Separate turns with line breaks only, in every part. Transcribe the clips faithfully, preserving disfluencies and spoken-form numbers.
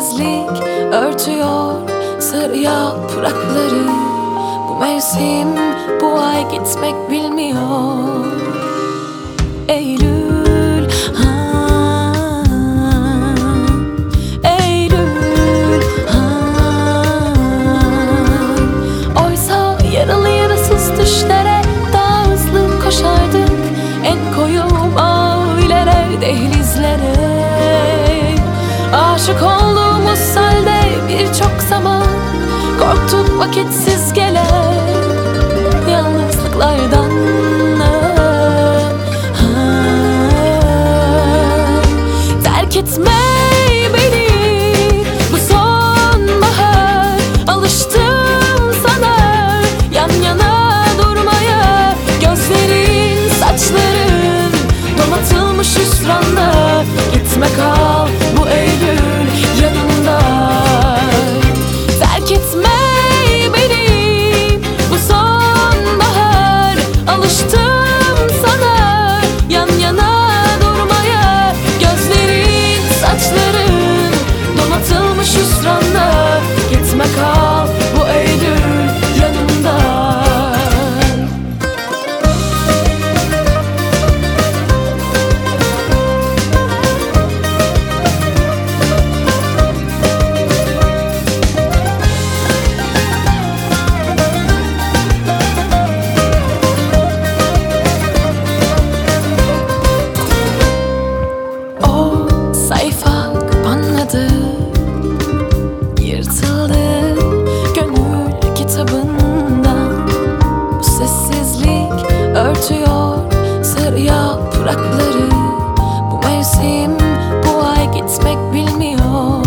sessizlik örtüyor sarı yaprakları. Bu mevsim, bu ay gitmek bilmiyor. Eylül, ha, Eylül, ha. Oysa yaralı yarasız düşlere daha hızlı koşardık. En koyu mavilere, dehlizlere. Aşık olduğumuz halde birçok zaman korktuk vakitsiz gelen yalnızlıklardan. Terk etme beni bu sonbahar, alıştım sana yan yana durmaya. Gözlerin, saçların donatılmış hüsranla. Gitme kal bu Eylül yanımda. Terk etme beni bu sonbahar, alıştım sana yan yana durmaya. Gözlerin, saçların donatılmış hüsranla. Gitme kal bu Eylül yanımda. Sayfa kapanmadı, yırtıldı gönül kitabından. Bu sessizlik örtüyor sarı yaprakları. Bu mevsim, bu ay gitmek bilmiyor.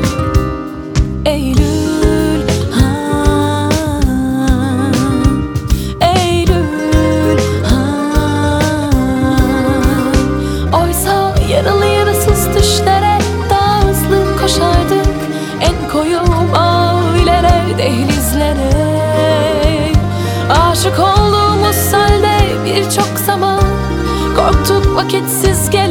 Eylül, ha, Eylül, ha. Oysa yaralı yarasız düşlere daha hızlı koşardık. En koyu mavilere, dehlizlere. Aşık olduğumuz halde birçok zaman korktuk vakitsiz gelen